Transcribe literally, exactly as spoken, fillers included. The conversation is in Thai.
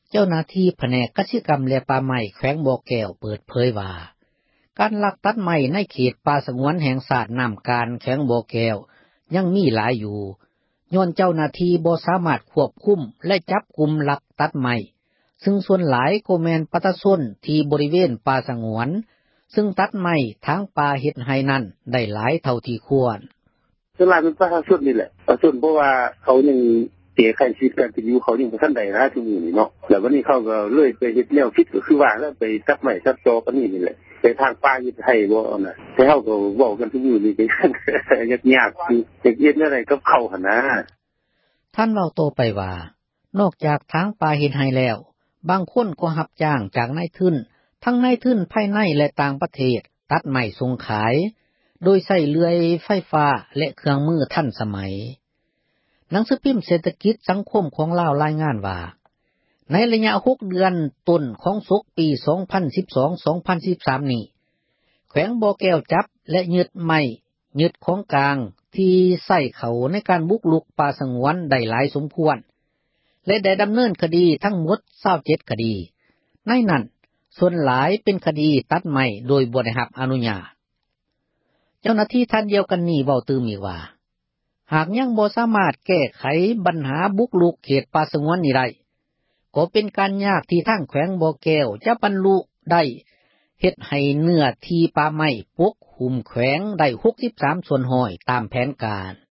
เจ้าหน้าที่แผนกกสิกรรมและป่าไม้แขวงบ่อแก้วเปิดเผยว่าการลักตัดไม้ในเขตป่าสงวนแห่งชาติน้ำการแขวงบ่อแก้วยังมีหลายอยู่ย้อนเจ้าหน้าที่บ่สามารถควบคุมและจับกุมลักตัดไม้ซึ่งส่วนหลายก็แม่นประชาชนที่บริเวณป่าสงวนซึ่งตัดไม้ทางป่าเฮ็ดให้นั้นได้หลายเท่าที่ควรส่วนหลายเป็นประชาชนนี่แหละประชาชนเพราะว่าเขายังเสียใครชีวิตการเป็นอยู่เขายังบ่ทันได้นะทุกมื้อนี้เนาะแล้ววันนี้เขาก็เลยไปเฮ็ดแนวคิดก็คือว่าแล้วไปตัดไม้ตัดตอกันนี่นี่แหละไปทางป่าเฮ็ดให้บ่น่ะแต่เฮาก็เว้ากันทุกมื้อนี้ก็ยากๆคือเฮ็ดอะไรกับเขาหั่นนะท่านเว้าโตไปว่านอกจากทางป่าเฮ็ดให้แล้วบางคนก็รับจ้างจากนายทุนทั้งนายทุนภายในและต่างประเทศตัดไม้ส่งขายโดยใช้เลื่อยไฟฟ้าและเครื่องมือทันสมัยหนังสือพิมพ์เศรษฐกิจสังคมของลาวรายงานว่าในระยะหกเดือนต้นของศกปีสองพันสิบสอง สองพันสิบสามนี้แขวงบ่อแก้วจับและยึดไม้ยึดของกลางที่ใช้เขาในการบุกรุกป่าสงวนได้หลายสมควรและได้ดำเนินคดีทั้งหมดยี่สิบเจ็ดคดีในนั้นส่วนหลายเป็นคดีตัดไม้โดยบ่ได้รับอนุญาตเจ้าหน้าที่ท่านเดียวกันนี้เว้าตื่มอีกว่าหากยังบ่สามารถแก้ไขปัญหาบุกรุกเขตป่าสงวนนี้ได้ก็เป็นการยากที่ทางแขวงบ่อแก้วจะบรรลุได้เฮ็ดให้เนื้อที่ป่าไม้ปกคลุมแขวงได้หกสิบสามส่วนห้อยตามแผนการ